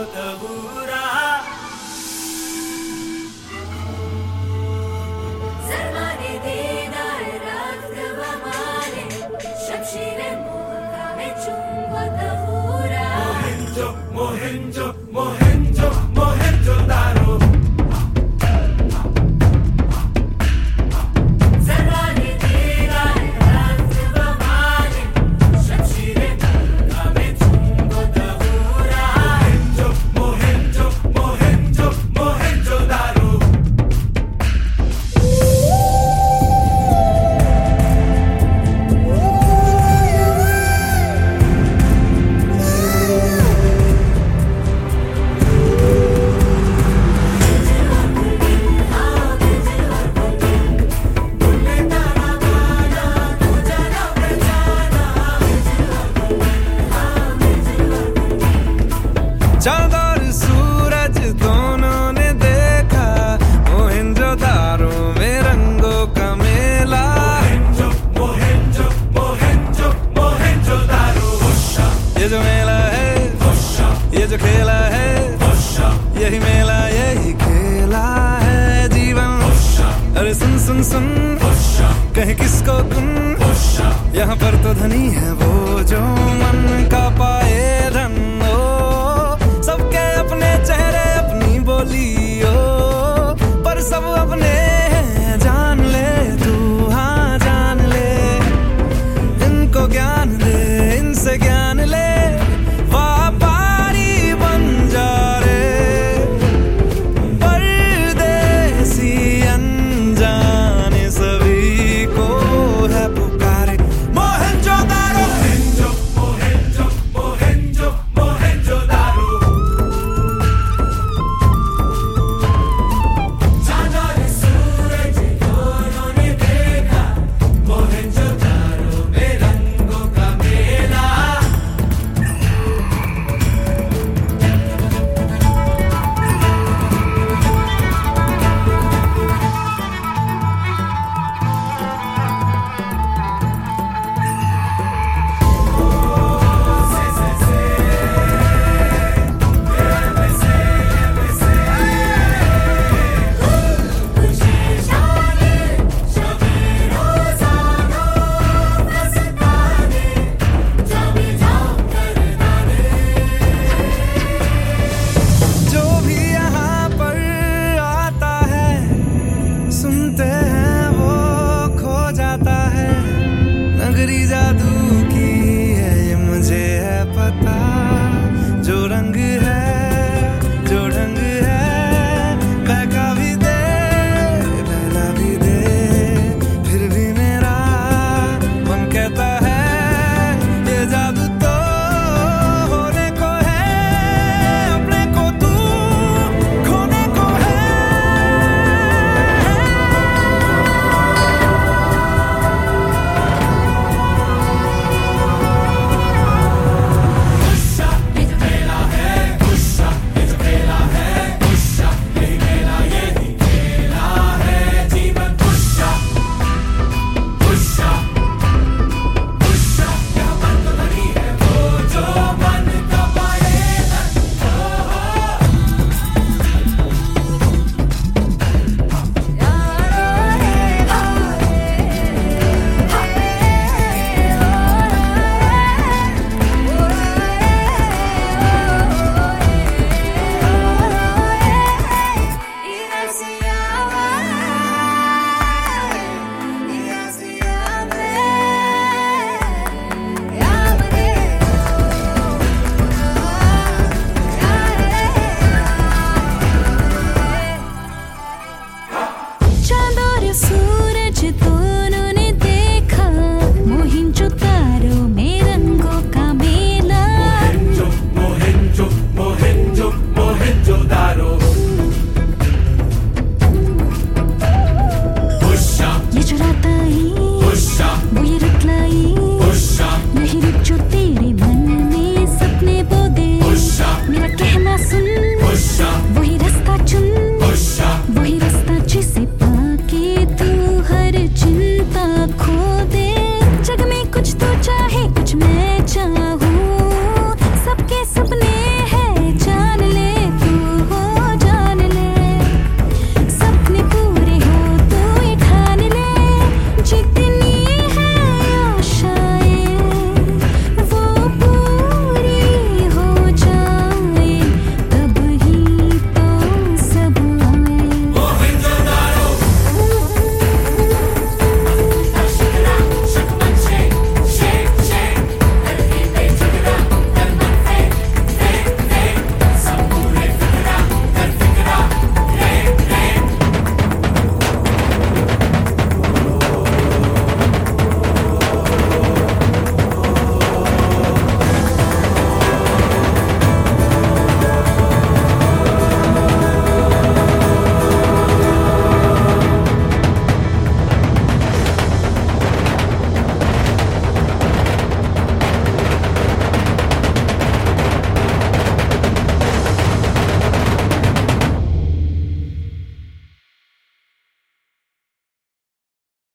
तबूरा Zarmane dinar raft vamale Shamshire muka me chungo tavura Mohenjo, Mohenjo, Mohenjo, Mohenjo Daro Zarmane dinar raft vamale Shamshire muka me chungo tavura Mohenjo, Mohenjo, Mohenjo, Mohenjo Daro चांद और सूरज दोनों ने देखा मोहेंजोदारो में रंगों का मेला Mohenjo, Mohenjo, Mohenjo, Mohenjo Daro ये जो मेला है ये जो खेला है यही मेला यही खेला है जीवन अरे सुन सुन सुन कहीं किसको गुन यहाँ पर तो धनी है वो जो मन का पाए धन ओ सबके अपने चेहरे अपनी बोलियो पर सब अपने हैं जान ले तू हाँ जान ले इनको ज्ञान दे इनसे ज्ञान ले व्यापारी बन जा रे परदेसी अनजाने सभी को है पुकारे Mohenjo-daro Mohenjo, Mohenjo, Mohenjo Daro चांद और सूरज दोनों ने देखा मोहेंजोदारो में रंगों का मेला तुझे जाने शबे रोज़ाना मस्ताने जब जाऊं करदाने जो भी यहाँ पर आता है सुनते हैं वो खो जाता है नगरी जादू की है ये मुझे है पता जो रंग है जो ढंग है बहका भी दे बहला भी दे फिर भी मेरा मन कहता है ये जादू तो होने को है अपने को तू खोने को है ये जो मेला है ये जो खेला है यही मेला यही खेला है जीवन यहाँ पर तो धनी है वो जो मन का पाए चांद और सूरज दोनों ने देखा मोहिंजोदारो में रंगों का मेला Mohenjo, Mohenjo, Mohenjo, Mohenjo Daro ये जो रात आई वो ये रुत लाई यही रुत जो तेरे मन में सपने बो दे मेरा कहना सुन वही